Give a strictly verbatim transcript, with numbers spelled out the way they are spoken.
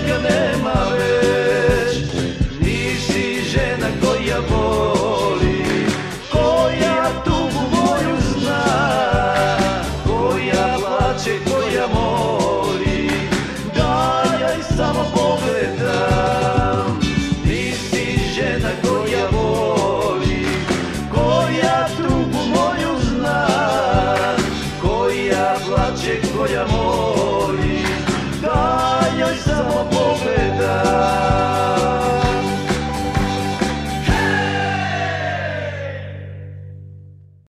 njega nema već. Nisi žena koja voli, koja tugu moju zna, koja plače, koja moli, da ja i samo pogledam. Nisi žena koja voli, koja tugu moju zna, koja plače, koja moli.